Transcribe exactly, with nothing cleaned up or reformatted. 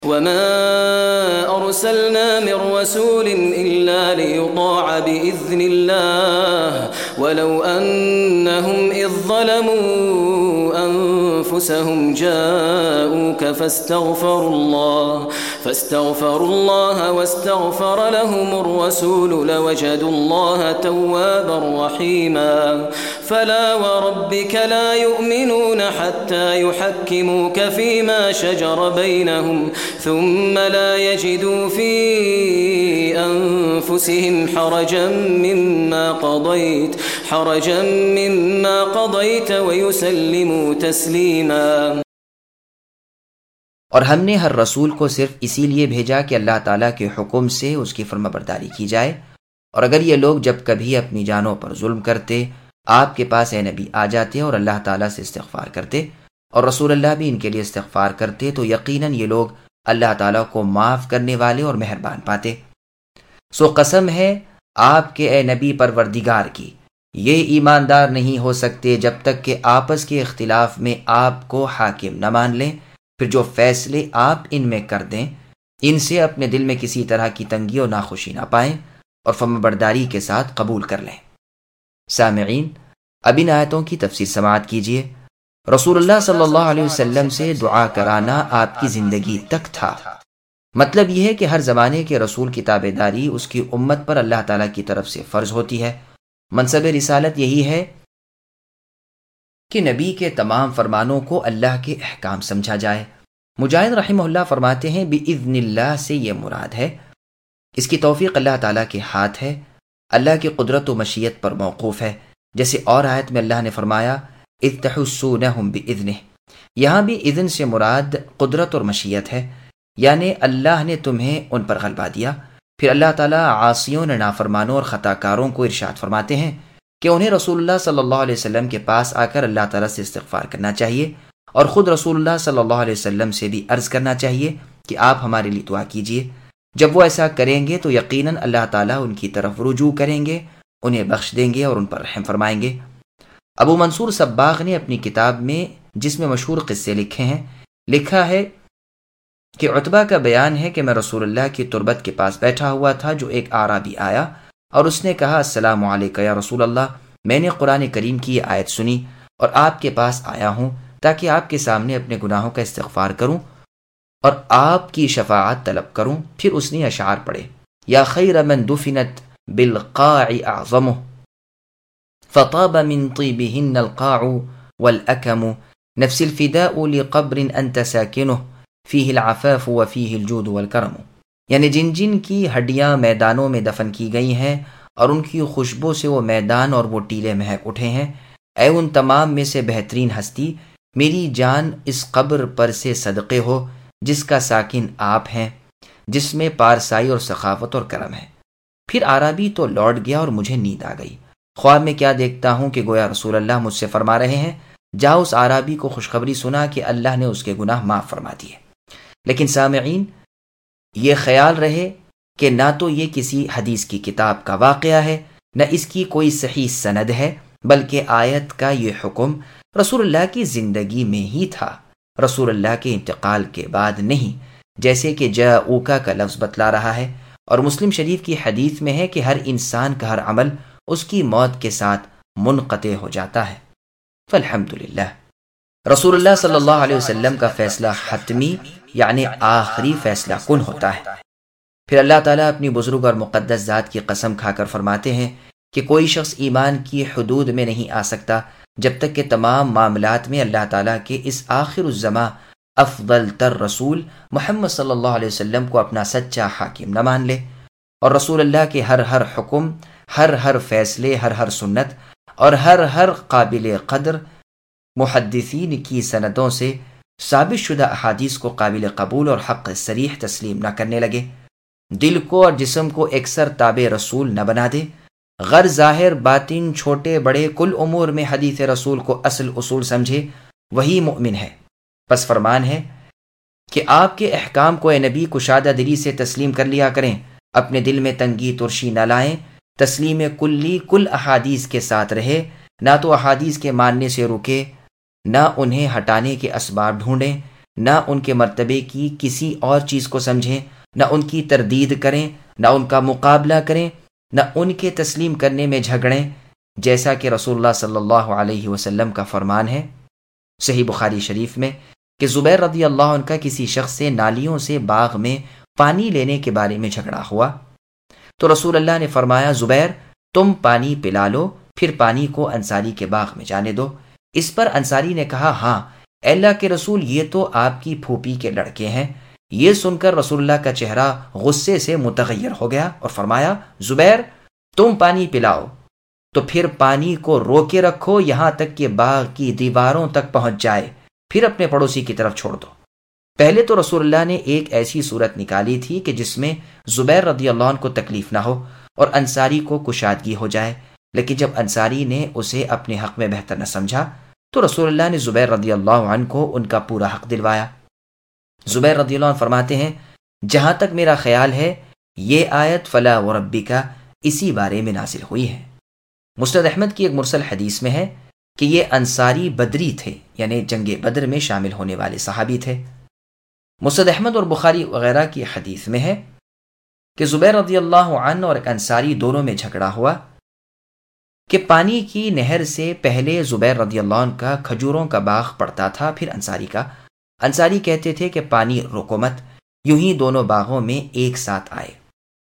وما أرسلنا من رسول إلا ليطاع بإذن الله ولو أنهم إذ ظلموا أنفسهم جاءوك فاستغفروا الله فاستغفروا الله واستغفر لهم الرسول لوجدوا الله توابا رحيما فلا وربك لا يؤمنون حتى يحكموك فيما شجر بينهم ثم لا يجدوا في أنفسهم حرجا مما قضيت حرجا مما قضيت ويسلموا تسليما۔ اور ہم نے ہر رسول کو صرف اسی لیے بھیجا کہ اللہ تعالیٰ کے حکم سے اس کی فرما برداری کی جائے، اور اگر یہ لوگ جب کبھی اپنی جانوں پر ظلم کرتے آپ کے پاس اے نبی آ جاتے اور اللہ تعالیٰ سے استغفار کرتے اور رسول اللہ بھی ان کے لیے استغفار کرتے تو یقیناً یہ لوگ اللہ تعالیٰ کو معاف کرنے والے اور مہربان پاتے۔ سو قسم ہے آپ کے اے نبی پروردگار کی، یہ ایماندار نہیں ہو سکتے جب تک کہ آپس کے اختلاف میں آپ کو حاکم نہ مان لیں، پھر جو فیصلے آپ ان میں کر دیں ان سے اپنے دل میں کسی طرح کی تنگی اور ناخوشی نہ پائیں اور فرمانبرداری کے ساتھ قبول کر لیں۔ سامعین، اب ان آیتوں کی تفسیر سماعت کیجیے۔ رسول اللہ صلی اللہ علیہ وسلم سے دعا کرانا آپ کی زندگی تک تھا۔ مطلب یہ ہے کہ ہر زمانے کے رسول کی تابع داری اس کی امت پر اللہ تعالیٰ کی طرف سے فرض ہوتی ہے۔ منصب رسالت یہی ہے کہ نبی کے تمام فرمانوں کو اللہ کے احکام سمجھا جائے۔ مجاہد رحمہ اللہ فرماتے ہیں بِإِذْنِ اللَّهِ سے یہ مراد ہے اس کی توفیق اللہ تعالیٰ کے ہاتھ ہے، اللہ کی قدرت و مشیت پر موقوف ہے، جیسے اور آیت میں اللہ نے فرمایا اذ تحسونہم بِإِذْنِهِ، یہاں بھی اذن سے مراد قدرت اور مشیت ہے، یعنی اللہ نے تمہیں ان پر غلبہ دیا۔ پھر اللہ تعالیٰ عاصیوں نافرمانوں اور خطا کاروں کو ارشاد فرماتے ہیں کہ انہیں رسول اللہ صلی اللہ علیہ وسلم کے پاس آ کر اللہ تعالیٰ سے استغفار کرنا چاہیے، اور خود رسول اللہ صلی اللہ علیہ وسلم سے بھی عرض کرنا چاہیے کہ آپ ہمارے لیے دعا کیجیے۔ جب وہ ایسا کریں گے تو یقیناً اللہ تعالیٰ ان کی طرف رجوع کریں گے، انہیں بخش دیں گے اور ان پر رحم فرمائیں گے۔ ابو منصور صباغ نے اپنی کتاب میں جس میں مشہور قصے لکھے ہیں لکھا ہے کہ عتبہ کا بیان ہے کہ میں رسول اللہ کی تربت کے پاس بیٹھا ہوا تھا، جو ایک اعرابی آیا اور اس نے کہا السلام علیکم یا رسول اللہ، میں نے قرآن کریم کی یہ آیت سنی اور آپ کے پاس آیا ہوں تاکہ آپ کے سامنے اپنے گناہوں کا استغفار کروں اور آپ کی شفاعت طلب کروں۔ پھر اس نے اشعار پڑھے یا خیر من دفنت بالقاع اعظمه فطاب من طيبهن القاع والاكم نفس الفداء لقبر انت ساكنه فيه العفاف وفيه الجود والكرم، یعنی جن جن کی ہڈیاں میدانوں میں دفن کی گئی ہیں اور ان کی خوشبو سے وہ میدان اور وہ ٹیلے مہک اٹھے ہیں، اے ان تمام میں سے بہترین ہستی، میری جان اس قبر پر سے صدقے ہو جس کا ساکن آپ ہیں، جس میں پارسائی اور سخاوت اور کرم ہے۔ پھر عربی تو لوٹ گیا اور مجھے نیند آ گئی۔ خواب میں کیا دیکھتا ہوں کہ گویا رسول اللہ مجھ سے فرما رہے ہیں جا اس عربی کو خوشخبری سنا کہ اللہ نے اس کے گناہ معاف فرما دیے۔ لیکن سامعین، یہ خیال رہے کہ نہ تو یہ کسی حدیث کی کتاب کا واقعہ ہے، نہ اس کی کوئی صحیح سند ہے، بلکہ آیت کا یہ حکم رسول اللہ کی زندگی میں ہی تھا، رسول اللہ کے انتقال کے بعد نہیں، جیسے کہ جاءوکا کا لفظ بتلا رہا ہے، اور مسلم شریف کی حدیث میں ہے کہ ہر انسان کا ہر عمل اس کی موت کے ساتھ منقطع ہو جاتا ہے۔ فالحمدللہ، رسول اللہ صلی اللہ علیہ وسلم کا فیصلہ حتمی یعنی آخری فیصلہ کن ہوتا ہے۔ پھر اللہ تعالیٰ اپنی بزرگ اور مقدس ذات کی قسم کھا کر فرماتے ہیں کہ کوئی شخص ایمان کی حدود میں نہیں آ سکتا جب تک کہ تمام معاملات میں اللہ تعالیٰ کے اس آخر الزماں افضل تر رسول محمد صلی اللہ علیہ وسلم کو اپنا سچا حاکم نہ مان لے، اور رسول اللہ کے ہر ہر حکم، ہر ہر فیصلے، ہر ہر سنت اور ہر ہر قابل قدر محدثین کی سندوں سے ثابت شدہ احادیث کو قابل قبول اور حق صریح تسلیم نہ کرنے لگے، دل کو اور جسم کو ایکسر تابع رسول نہ بنا دے، غیر ظاہر باطن چھوٹے بڑے کل امور میں حدیث رسول کو اصل اصول سمجھے، وہی مؤمن ہے۔ پس فرمان ہے کہ آپ کے احکام کو اے نبی کشادہ دلی سے تسلیم کر لیا کریں، اپنے دل میں تنگی ترشی نہ لائیں، تسلیم کلی کل احادیث کے ساتھ رہے، نہ تو احادیث کے ماننے سے رکے، نہ انہیں ہٹانے کے اسباب ڈھونڈیں، نہ ان کے مرتبے کی کسی اور چیز کو سمجھیں، نہ ان کی تردید کریں، نہ ان کا مقابلہ کریں، نہ ان کے تسلیم کرنے میں جھگڑیں، جیسا کہ رسول اللہ صلی اللہ علیہ وسلم کا فرمان ہے صحیح بخاری شریف میں کہ زبیر رضی اللہ عنہ کا کسی شخص سے نالیوں سے باغ میں پانی لینے کے بارے میں جھگڑا ہوا تو رسول اللہ نے فرمایا، زبیر تم پانی پلا لو، پھر پانی کو انصاری کے باغ میں جانے دو۔ اس پر انصاری نے کہا، ہاں اے اللہ کے رسول، یہ تو آپ کی پھوپھی کے لڑکے ہیں۔ یہ سن کر رسول اللہ کا چہرہ غصے سے متغیر ہو گیا اور فرمایا، زبیر تم پانی پلاؤ تو پھر پانی کو روکے رکھو یہاں تک کہ باغ کی دیواروں تک پہنچ جائے، پھر اپنے پڑوسی کی طرف چھوڑ دو۔ پہلے تو رسول اللہ نے ایک ایسی صورت نکالی تھی کہ جس میں زبیر رضی اللہ عنہ کو تکلیف نہ ہو اور انصاری کو کشادگی ہو جائے، لیکن جب انصاری نے اسے اپنے حق میں بہتر نہ سمجھا تو رسول اللہ نے زبیر رضی اللہ عنہ کو ان کا پورا حق دلوایا۔ زبیر رضی اللہ عنہ فرماتے ہیں، جہاں تک میرا خیال ہے یہ آیت فلا وربک اسی بارے میں نازل ہوئی ہے۔ مسند احمد کی ایک مرسل حدیث میں ہے کہ یہ انصاری بدری تھے، یعنی جنگ بدر میں شامل ہونے والے صحابی تھے۔ مسند احمد اور بخاری وغیرہ کی حدیث میں ہے کہ زبیر رضی اللہ عنہ اور ایک انصاری دونوں میں جھگڑا ہوا کہ پانی کی نہر سے پہلے زبیر رضی اللہ عنہ کا کھجوروں کا باغ پڑتا تھا، پھر انصاری کا۔ انصاری کہتے تھے کہ پانی روکو مت، یوں ہی دونوں باغوں میں ایک ساتھ آئے۔